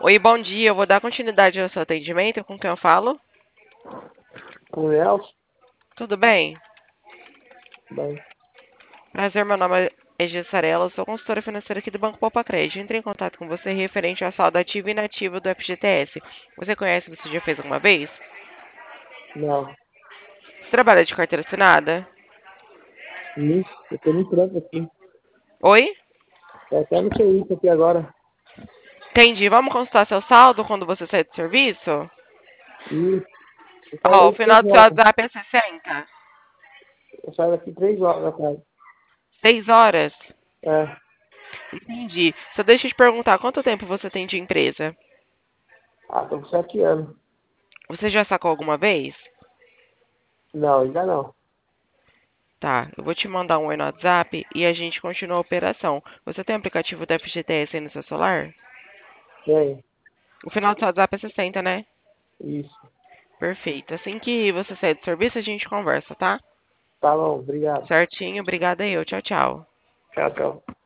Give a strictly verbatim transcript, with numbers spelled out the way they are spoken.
Oi, bom dia. Eu vou dar continuidade ao seu atendimento. Com quem eu falo? Com o Nelson? Tudo bem? Bem, Prazer, meu nome é Gessarela. Eu sou consultora financeira aqui do Banco Poupa Crédito. Entrei em contato com você referente ao saldo ativo e inativo do F G T S. Você conhece? Você já fez alguma vez? não. Você trabalha de carteira assinada? Sim, eu tô no trampo aqui. Oi? Tô até no serviço aqui agora. Entendi. Vamos consultar seu saldo quando você sair do serviço? E eu saio Ó, o aí três final do seu horas. WhatsApp é sessenta. Eu saio daqui três horas da tarde. Seis horas? É. Entendi. Só deixa eu te perguntar, quanto tempo você tem de empresa? Ah, tô com sete anos. Você já sacou alguma vez? Não, ainda não. Tá, eu vou te mandar um oi no WhatsApp e a gente continua a operação. Você tem o aplicativo da F G T S aí no seu celular? Tem. O final do seu WhatsApp é sessenta, né? Isso. Perfeito. Assim que você sair do serviço, a gente conversa, tá? Tá bom, obrigado. Certinho, obrigada eu. Tchau, tchau. Tchau, tchau.